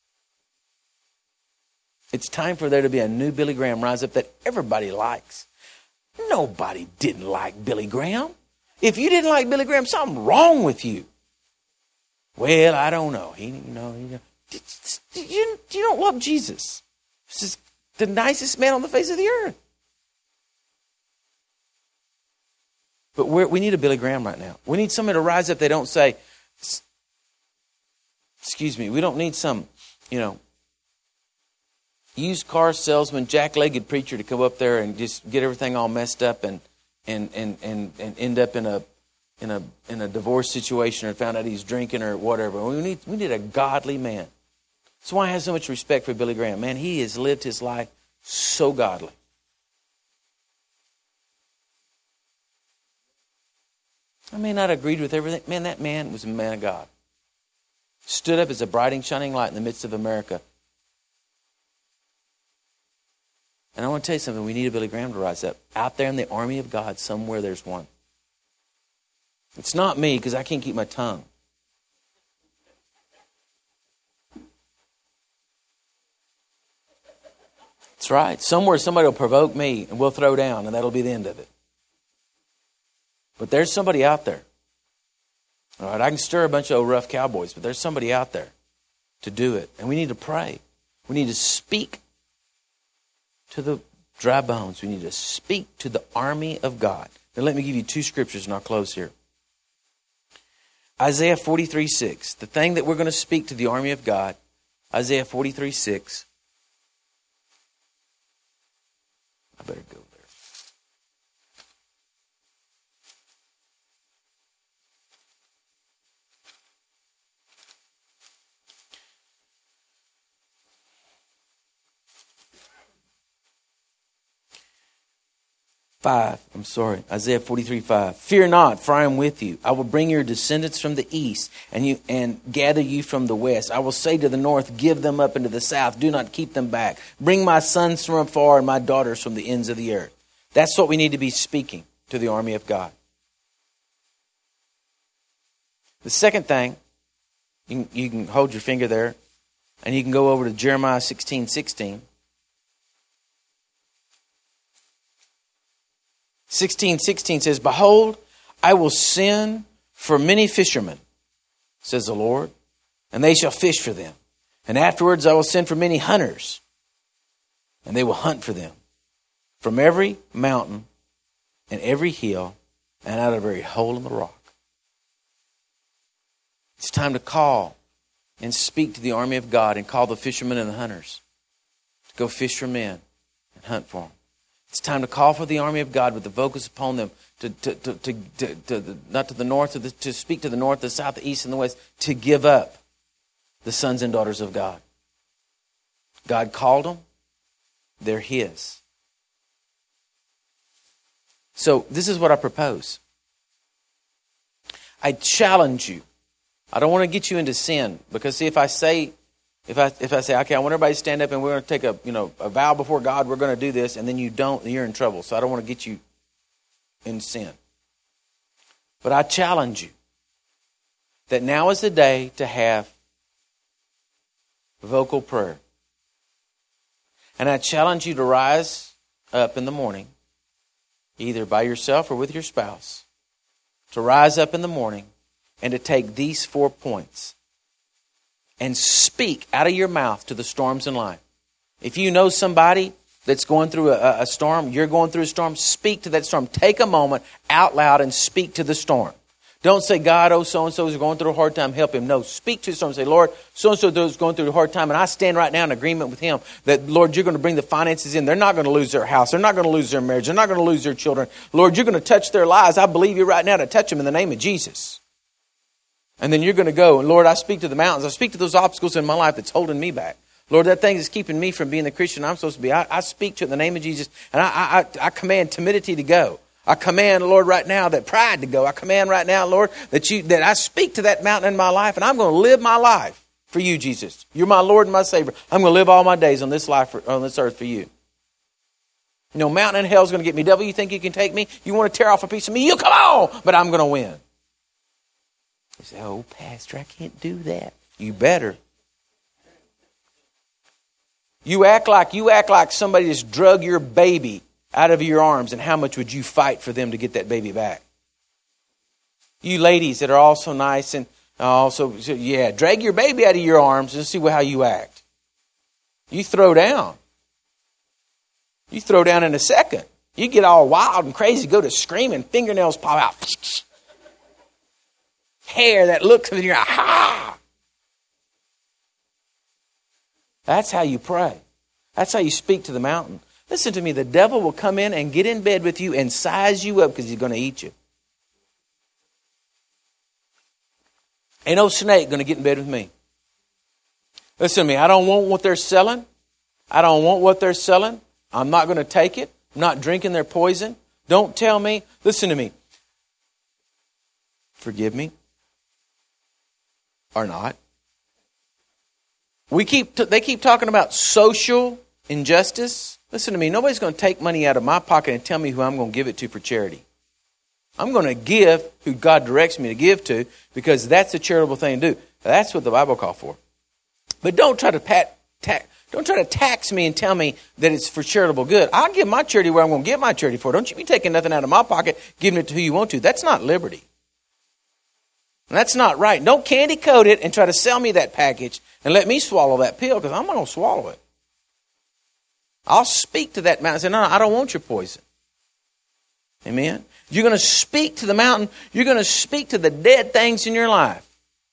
It's time for there to be a new Billy Graham rise up that everybody likes. Nobody didn't like Billy Graham. If you didn't like Billy Graham, something wrong with you. Well, I don't know. He, you know, you, know. You, you don't love Jesus. This is the nicest man on the face of the earth. But we're, we need a Billy Graham right now. We need somebody to rise up. They don't say, excuse me, we don't need some, you know, used car salesman, jack-legged preacher to come up there and just get everything all messed up and and and and, and end up in a in a in a divorce situation or found out he's drinking or whatever. We need we need a godly man. That's why I have so much respect for Billy Graham. Man, he has lived his life so godly. I may not have agreed with everything. Man, that man was a man of God. Stood up as a bright and shining light in the midst of America. And I want to tell you something. We need a Billy Graham to rise up. Out there in the army of God, somewhere there's one. It's not me, because I can't keep my tongue. That's right. Somewhere somebody will provoke me and we'll throw down, and that'll be the end of it. But there's somebody out there. All right, I can stir a bunch of old rough cowboys, but there's somebody out there to do it. And we need to pray. We need to speak to the dry bones. We need to speak to the army of God. Now let me give you two scriptures and I'll close here. Isaiah forty-three six. The thing that we're going to speak to the army of God. Isaiah forty-three six. I better go there. five, I'm sorry, Isaiah forty-three, five. Fear not, for I am with you. I will bring your descendants from the east and you and gather you from the west. I will say to the north, give them up into the south. Do not keep them back. Bring my sons from afar and my daughters from the ends of the earth. That's what we need to be speaking to the army of God. The second thing, you can, you can hold your finger there and you can go over to Jeremiah sixteen, sixteen. sixteen sixteen says, behold, I will send for many fishermen, says the Lord, and they shall fish for them. And afterwards I will send for many hunters, and they will hunt for them from every mountain and every hill and out of every hole in the rock. It's time to call and speak to the army of God and call the fishermen and the hunters to go fish for men and hunt for them. It's time to call for the army of God with the focus upon them to, to, to, to, to, to the, not to the north, to, the, to speak to the north, the south, the east, and the west, to give up the sons and daughters of God. God called them. They're His. So this is what I propose. I challenge you. I don't want to get you into sin because see, if I say, If I if I say, okay, I want everybody to stand up and we're going to take a you know a vow before God, we're going to do this, and then you don't, then you're in trouble. So I don't want to get you in sin. But I challenge you that now is the day to have vocal prayer. And I challenge you to rise up in the morning, either by yourself or with your spouse, to rise up in the morning and to take these four points and speak out of your mouth to the storms in life. If you know somebody that's going through a, a storm, you're going through a storm, speak to that storm. Take a moment out loud and speak to the storm. Don't say, God, oh, so-and-so is going through a hard time, help him. No, speak to the storm. Say, Lord, so-and-so is going through a hard time, and I stand right now in agreement with him that, Lord, you're going to bring the finances in. They're not going to lose their house. They're not going to lose their marriage. They're not going to lose their children. Lord, you're going to touch their lives. I believe you right now to touch them in the name of Jesus. And then you're going to go, and Lord, I speak to the mountains. I speak to those obstacles in my life that's holding me back. Lord, that thing that's keeping me from being the Christian I'm supposed to be. I, I speak to it in the name of Jesus, and I, I, I command timidity to go. I command, Lord, right now that pride to go. I command right now, Lord, that you that I speak to that mountain in my life, and I'm going to live my life for you, Jesus. You're my Lord and my Savior. I'm going to live all my days on this life, for, on this earth for you. You know, mountain and hell is going to get me. Devil, you think you can take me? You want to tear off a piece of me? You come on, but I'm going to win. You say, oh, Pastor, I can't do that. You better. You act like you act like somebody just drug your baby out of your arms, and how much would you fight for them to get that baby back? You ladies that are all so nice and also, yeah, drag your baby out of your arms and see how you act. You throw down. You throw down in a second. You get all wild and crazy, go to screaming, fingernails pop out. Hair that looks and you're like, ha! That's how you pray. That's how you speak to the mountain. Listen to me, the devil will come in and get in bed with you and size you up because he's going to eat you. Ain't no snake going to get in bed with me. Listen to me, I don't want what they're selling. I don't want what they're selling. I'm not going to take it. I'm not drinking their poison. Don't tell me. Listen to me. Forgive me. Or not. We keep t- they keep talking about social injustice. Listen to me, nobody's going to take money out of my pocket and tell me who I'm going to give it to for charity. I'm going to give who God directs me to give to because that's a charitable thing to do. That's what the Bible calls for. But don't try to pat, ta- don't try to tax me and tell me that it's for charitable good. I'll give my charity where I'm going to give my charity for. Don't you be taking nothing out of my pocket, giving it to who you want to. That's not liberty. And that's not right. Don't candy coat it and try to sell me that package and let me swallow that pill because I'm going to swallow it. I'll speak to that mountain and say, no, no, I don't want your poison. Amen? You're going to speak to the mountain. You're going to speak to the dead things in your life.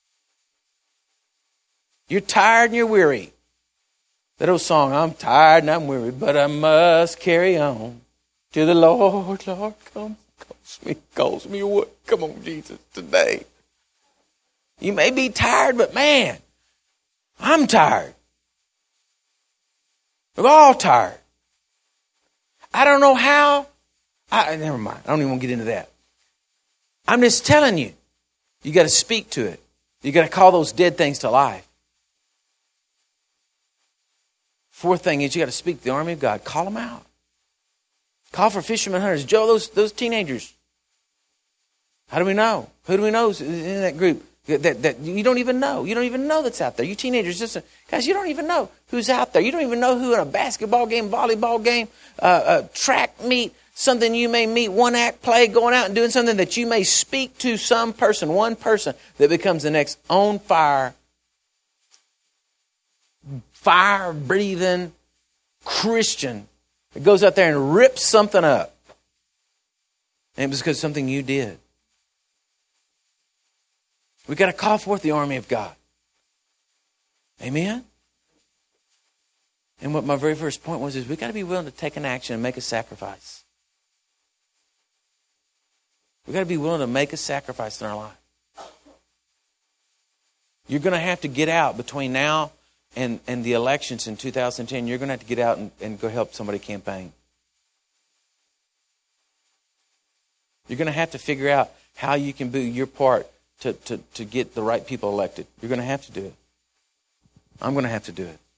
You're tired and you're weary. That old song, I'm tired and I'm weary, but I must carry on to the Lord. Lord, come, calls me, calls me what? Come on, Jesus, today. You may be tired, but man, I'm tired. We're all tired. I don't know how I, never mind. I don't even want to get into that. I'm just telling you, you got to speak to it. You got to call those dead things to life. Fourth thing is you got to speak to the army of God. Call them out. Call for fishermen, hunters. Joe, those those teenagers. How do we know? Who do we know is in that group that, that, that you don't even know? You don't even know that's out there. You teenagers, just guys, you don't even know who's out there. You don't even know who in a basketball game, volleyball game, uh, a track meet, something you may meet, one act play, going out and doing something that you may speak to some person, one person that becomes the next on fire, fire breathing Christian that goes out there and rips something up. And it was because of something you did. We got to call forth the army of God. Amen? And what my very first point was is we got to be willing to take an action and make a sacrifice. We got to be willing to make a sacrifice in our life. You're going to have to get out between now and, and the elections in two thousand ten. You're going to have to get out and, and go help somebody campaign. You're going to have to figure out how you can do your part to, to, to get the right people elected. You're going to have to do it. I'm going to have to do it.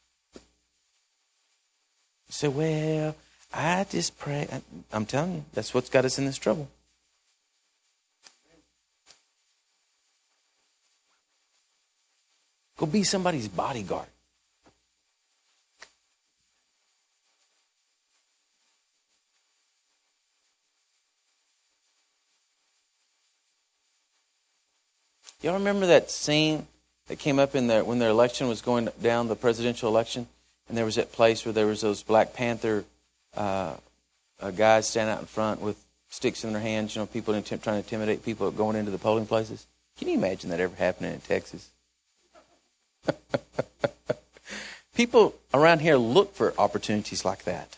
You say, well, I just pray. I'm telling you, that's what's got us in this trouble. Go be somebody's bodyguard. Y'all remember that scene that came up in the when the election was going down, the presidential election, and there was that place where there was those Black Panther uh, uh, guys standing out in front with sticks in their hands, you know, people intim- trying to intimidate people going into the polling places. Can you imagine that ever happening in Texas? People around here look for opportunities like that.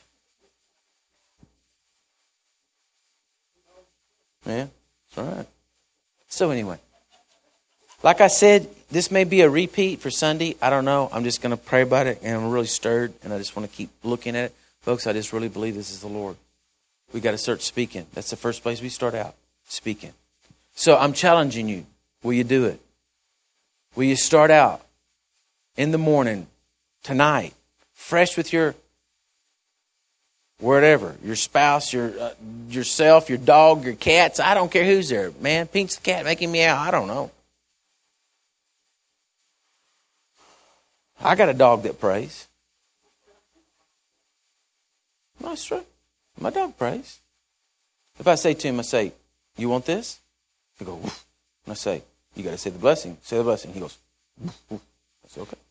Yeah, that's right. So anyway, like I said, this may be a repeat for Sunday. I don't know. I'm just going to pray about it, and I'm really stirred, and I just want to keep looking at it. Folks, I just really believe this is the Lord. We got to start speaking. That's the first place we start out, speaking. So I'm challenging you. Will you do it? Will you start out in the morning, tonight, fresh with your whatever, your spouse, your uh, yourself, your dog, your cats. I don't care who's there. Man, Pink's the cat making meow. I don't know. I got a dog that prays. That's true. My dog prays. If I say to him, I say, you want this? He goes, woof. And I say, you got to say the blessing. Say the blessing. He goes, woof, woof. I say, okay.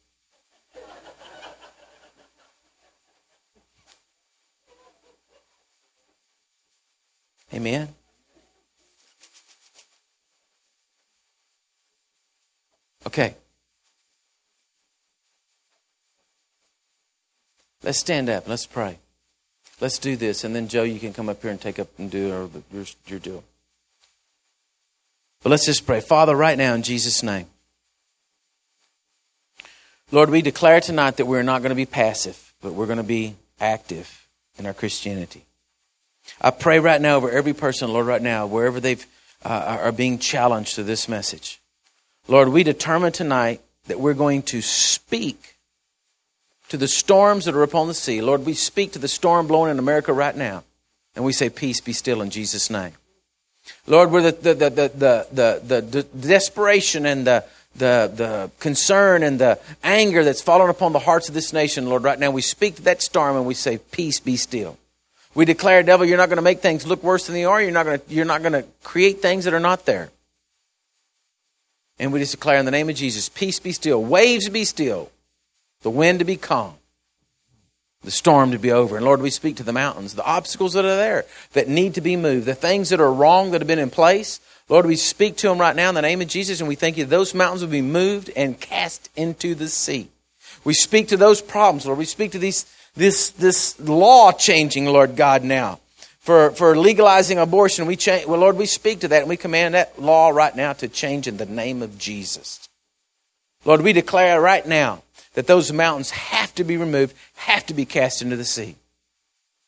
Amen. Okay. Let's stand up. Let's pray. Let's do this. And then, Joe, you can come up here and take up and do your, your deal. But let's just pray. Father, right now in Jesus' name. Lord, we declare tonight that we're not going to be passive, but we're going to be active in our Christianity. I pray right now over every person, Lord, right now, wherever they've uh, are being challenged to this message. Lord, we determine tonight that we're going to speak to the storms that are upon the sea. Lord, we speak to the storm blowing in America right now. And we say, peace, be still in Jesus' name. Lord, where the the the the the, the, the desperation and the, the the concern and the anger that's fallen upon the hearts of this nation, Lord, right now we speak to that storm and we say, peace, be still. We declare, devil, you're not going to make things look worse than they are. You're not going to, you're not going to create things that are not there. And we just declare in the name of Jesus, peace be still, waves be still, the wind to be calm, the storm to be over. And Lord, we speak to the mountains, the obstacles that are there that need to be moved, the things that are wrong that have been in place. Lord, we speak to them right now in the name of Jesus, and we thank you those mountains will be moved and cast into the sea. We speak to those problems, Lord. We speak to these this this law changing, Lord God, now. For, for legalizing abortion, we change, well, Lord, we speak to that and we command that law right now to change in the name of Jesus. Lord, we declare right now that those mountains have to be removed, have to be cast into the sea.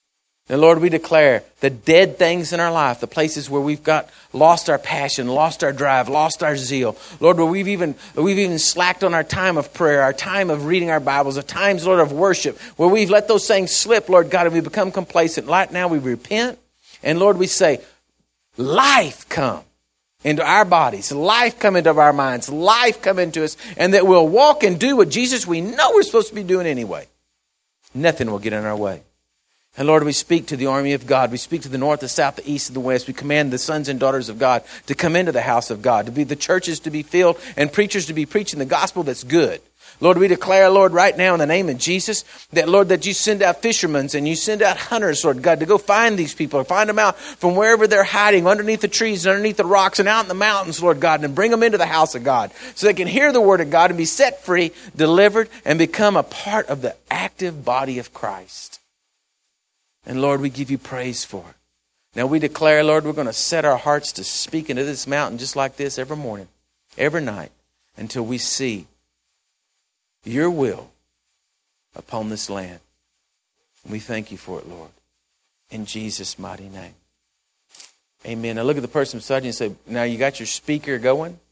And Lord, we declare the dead things in our life, the places where we've got lost our passion, lost our drive, lost our zeal. Lord, where we've even we've even slacked on our time of prayer, our time of reading our Bibles, the times, Lord, of worship, where we've let those things slip, Lord God, and we become complacent. Right now we repent, and Lord, we say, life come into our bodies, life come into our minds, life come into us, and that we'll walk and do what Jesus we know we're supposed to be doing anyway. Nothing will get in our way. And Lord, we speak to the army of God. We speak to the north, the south, the east, and the west. We command the sons and daughters of God to come into the house of God, to be the churches to be filled and preachers to be preaching the gospel that's good. Lord, we declare, Lord, right now in the name of Jesus, that, Lord, that you send out fishermen and you send out hunters, Lord God, to go find these people, find them out from wherever they're hiding, underneath the trees, and underneath the rocks, and out in the mountains, Lord God, and bring them into the house of God so they can hear the word of God and be set free, delivered, and become a part of the active body of Christ. And Lord, we give you praise for it. Now we declare, Lord, we're going to set our hearts to speak into this mountain just like this every morning, every night, until we see your will upon this land. And we thank you for it, Lord. In Jesus' mighty name. Amen. Now look at the person beside you and say, now you got your speaker going?